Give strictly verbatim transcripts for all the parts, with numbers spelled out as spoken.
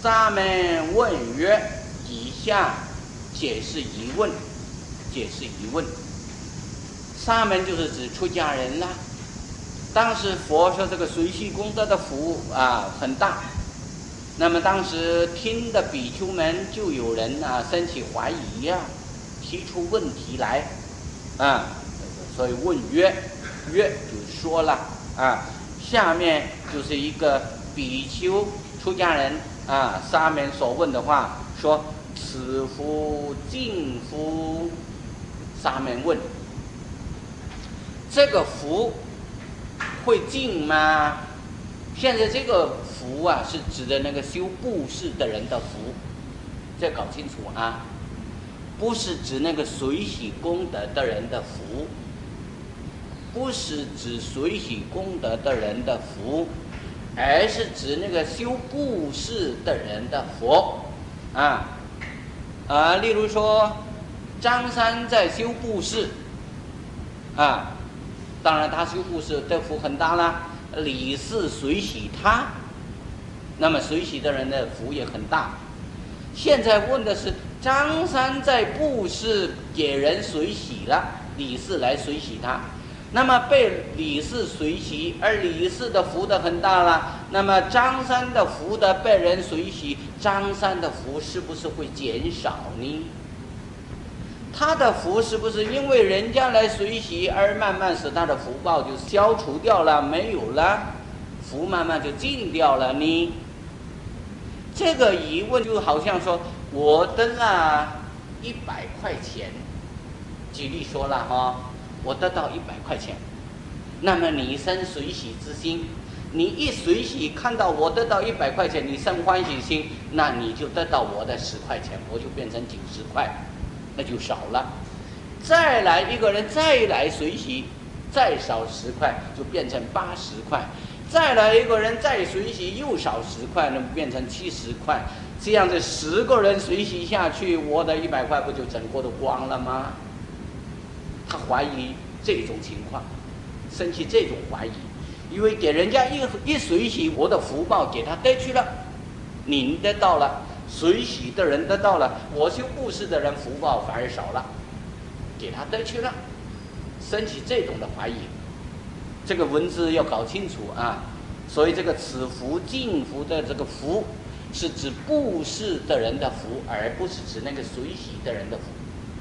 沙门问曰：以下解释疑问，解释疑问。沙门就是指出家人啦。当时佛说这个随喜功德的福啊很大，那么当时听的比丘们就有人啊生起怀疑呀、啊，提出问题来啊，所以问曰，曰就说了啊，下面就是一个比丘出家人啊沙门所问的话，说此福尽福？沙门问，这个福会尽吗？现在这个福啊，是指的那个修布施的人的福，这搞清楚啊，不是指那个随喜功德的人的福，不是指随喜功德的人的福，而是指那个修布施的人的福啊啊，例如说张三在修布施啊。当然他修布施的福很大啦，李四随喜他，那么随喜的人的福也很大。现在问的是张三在布施给人随喜了，李四来随喜他，那么被李四随喜，而李四的福德很大了，那么张三的福德被人随喜，张三的福是不是会减少呢？他的福是不是因为人家来随喜而慢慢使他的福报就消除掉了，没有了，福慢慢就尽掉了呢？这个疑问就好像说我得了一百块钱，举例说了哈，我得到一百块钱，那么你生随喜之心，你一随喜看到我得到一百块钱，你生欢喜心，那你就得到我的十块钱，我就变成九十块。那就少了，再来一个人再来随喜，再少十块就变成八十块，再来一个人再随喜又少十块，那变成七十块，这样子十个人随喜下去，我的一百块不就整个都光了吗？他怀疑这种情况，生起这种怀疑，因为给人家一一随喜，我的福报给他得去了，您得到了。随喜的人得到了，我修布施的人福报反而少了，给他得去了，生起这种的怀疑。这个文字要搞清楚啊。所以这个此福尽福的这个福，是指布施的人的福，而不是指那个随喜的人的福。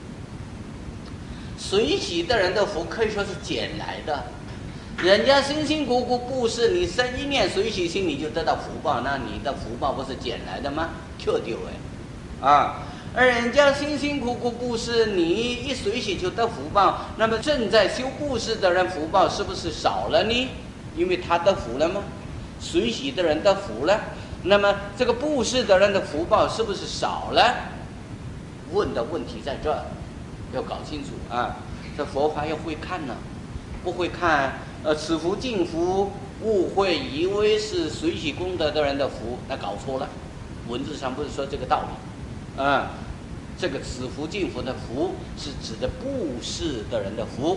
随喜的人的福可以说是捡来的，人家辛辛苦苦布施，你生一念随喜心，你就得到福报，那你的福报不是捡来的吗？缺丢哎，啊！而人家辛辛苦苦布施，你一随喜就得福报，那么正在修布施的人福报是不是少了呢？因为他得福了吗？随喜的人得福了，那么这个布施的人的福报是不是少了？问的问题在这儿，要搞清楚啊！这佛法要会看呢、啊，不会看，呃，此福尽福，误会以为是随喜功德的人的福，那搞错了。文字上不是说这个道理，啊，这个此福尽福的福是指的布施的人的福。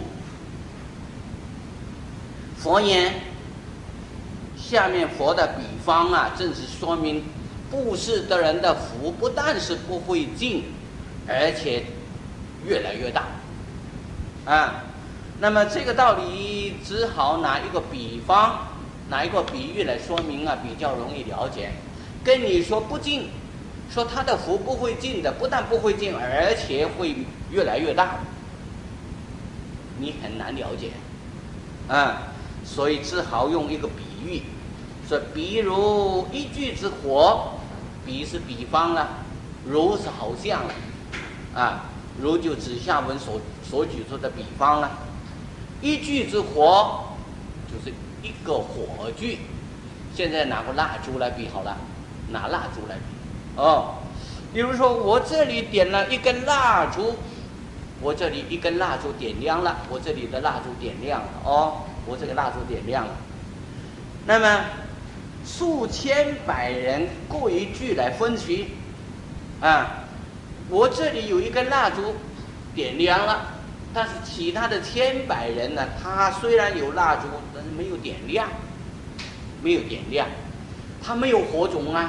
佛言，下面佛的比方啊，正是说明布施的人的福不但是不会尽，而且越来越大，啊，那么这个道理只好拿一个比方，拿一个比喻来说明啊，比较容易了解。跟你说不尽，说他的福不会尽的，不但不会尽，而且会越来越大，你很难了解啊，所以只好用一个比喻，说比如一炬之火，比是比方了，如是好像了啊，如就指下文所所举出的比方了。一炬之火就是一个火炬，现在拿个蜡烛来比好了，拿蜡烛来比哦。比如说我这里点了一根蜡烛，我这里一根蜡烛点亮了，我这里的蜡烛点亮了哦，我这个蜡烛点亮了。那么数千百人各一炬来分析啊，我这里有一根蜡烛点亮了，但是其他的千百人呢，他虽然有蜡烛，但是没有点亮，没有点亮，他没有火种啊，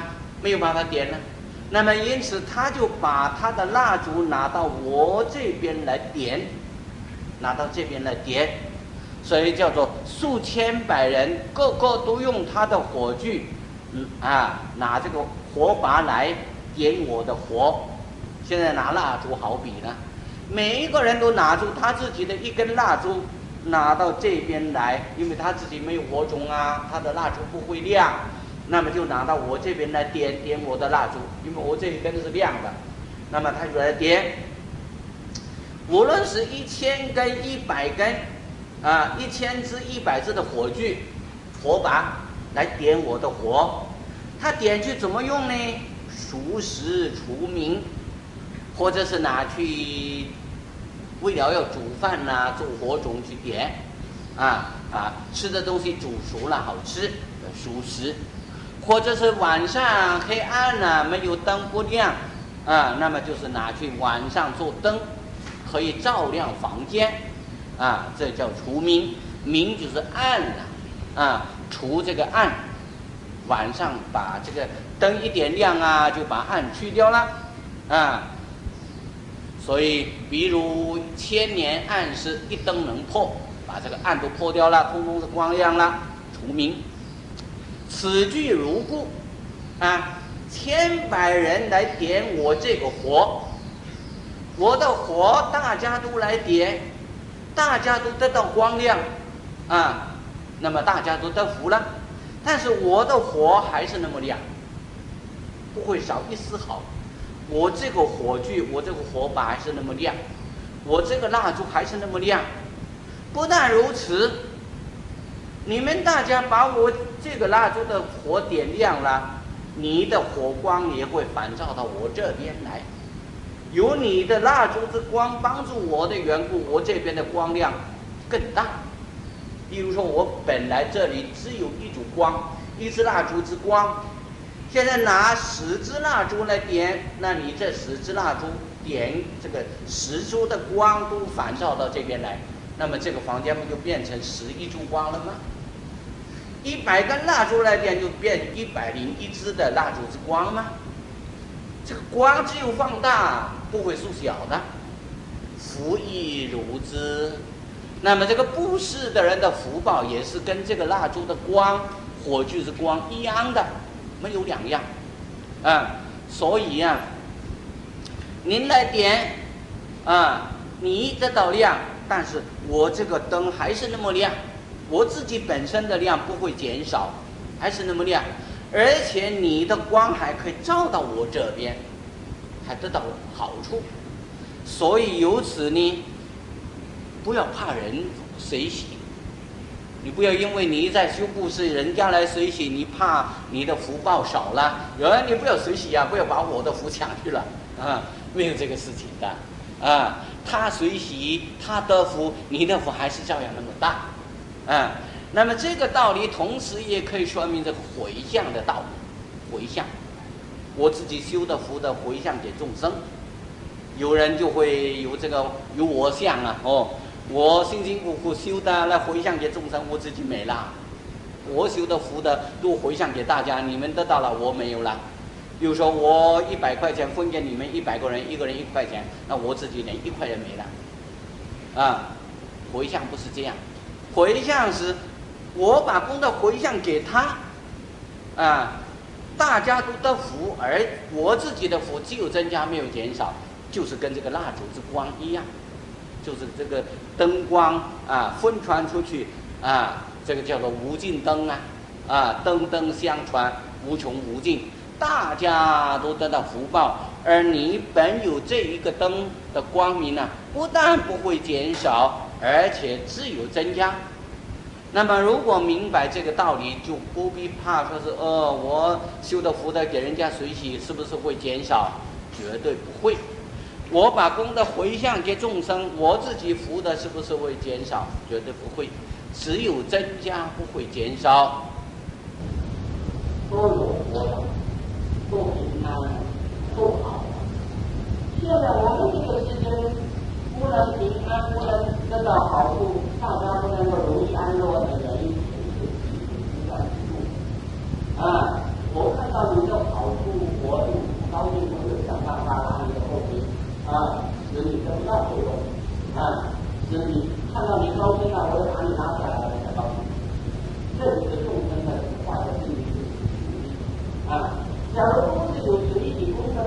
没有办法点了。那么因此他就把他的蜡烛拿到我这边来点，拿到这边来点，所以叫做数千百人，个个都用他的火炬，嗯啊，拿这个火把来点我的火。现在拿蜡烛好比呢，每一个人都拿出他自己的一根蜡烛，拿到这边来，因为他自己没有火种啊，他的蜡烛不会亮。那么就拿到我这边来点点我的蜡烛，因为我这一根是亮的，那么他就来点。无论是一千根、一百根，啊，一千支、一百支的火炬、火把来点我的火。他点去怎么用呢？熟食除名，或者是拿去为了要煮饭呐、啊，做火种去点，啊啊，吃的东西煮熟了好吃，熟食。或者是晚上黑暗了、啊，没有灯不亮，啊，那么就是拿去晚上做灯，可以照亮房间，啊，这叫除明。明就是暗了、啊，啊，除这个暗，晚上把这个灯一点亮啊，就把暗去掉了，啊，所以比如千年暗时一灯能破，把这个暗都破掉了，通通是光亮了，除明。此句如故，啊，千百人来点我这个火，我的火大家都来点，大家都得到光亮，啊，那么大家都得福了。但是我的火还是那么亮，不会少一丝毫。我这个火炬，我这个火把还是那么亮，我这个蜡烛还是那么亮。不但如此，你们大家把我这个蜡烛的火点亮了，你的火光也会反照到我这边来。有你的蜡烛之光帮助我的缘故，我这边的光亮更大。比如说我本来这里只有一烛光，一支蜡烛之光，现在拿十支蜡烛来点，那你这十支蜡烛点这个十株的光都反照到这边来，那么这个房间不就变成十一烛光了吗？一百根蜡烛来点，就变一百零一支的蜡烛之光吗？这个光只有放大，不会缩小的。福亦如之。那么这个布施的人的福报也是跟这个蜡烛的光、火炬之光一样的，没有两样。啊，所以啊，您来点，啊，你得到亮，但是我这个灯还是那么亮。我自己本身的亮不会减少，还是那么亮，而且你的光还可以照到我这边，还得到好处。所以由此呢，不要怕人随喜，你不要因为你在修布施，人家来随喜，你怕你的福报少了，有人你不要随喜呀、啊，不要把我的福抢去了啊，没有这个事情的啊。他随喜，他得福，你的福还是照样那么大。啊，那么这个道理同时也可以说明这个回向的道理。回向，我自己修的福的回向给众生，有人就会有这个有我相啊，哦，我辛辛苦苦修的来回向给众生，我自己没了，我修的福的都回向给大家，你们得到了，我没有了。比如说我一百块钱分给你们一百个人，一个人一块钱，那我自己连一块也没了。啊，回向不是这样。回向是，我把功德回向给他，啊，大家都得福，而我自己的福只有增加没有减少，就是跟这个蜡烛之光一样，就是这个灯光啊分传出去啊，这个叫做无尽灯啊，啊灯灯相传，无穷无尽，大家都得到福报，而你本有这一个灯的光明啊，不但不会减少，而且只有增加。那么如果明白这个道理，就不必怕说是呃我修的福德给人家随喜是不是会减少，绝对不会。我把功德回向给众生，我自己福德是不是会减少，绝对不会，只有增加不会减少。都有福德，都平安，都好。现在我们这个世间不能平安，不能得到好处，大家不能够容易安乐的原因，就是一段路啊！我看到你的好处，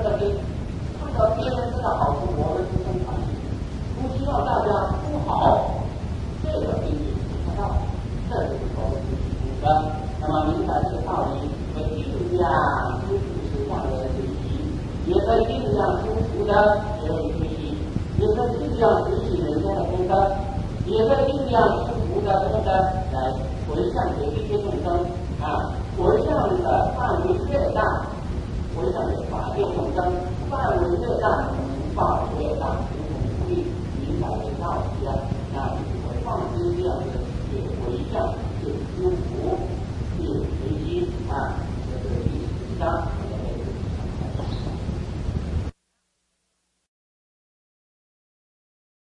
个经，看到别人知道好处，我们不生产力，不希望大家不好，这个经济看到，这就是我们自己读的。那么明白这个道理，会尽量修复实相的学习，也会尽量修复的学会学习，也会尽量学习人家的功德，也会尽量修复的功德来回向给这些众生啊，回向的范围越大，回向给法界众生范围越大，福报越大，无孔不利，明白这个道理啊，那你会放心这样的去回向，去修福，去随机啊，这是第十章。